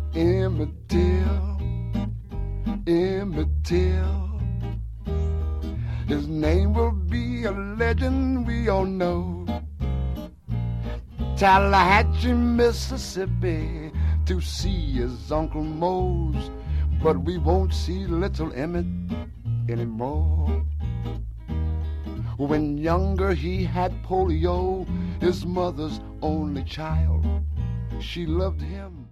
Emmett Till, Emmett Till. His name will be a legend we all know. Tallahatchie, Mississippi, to see his Uncle Mose, but we won't see little Emmett anymore. When younger he had polio, his mother's only child. She loved him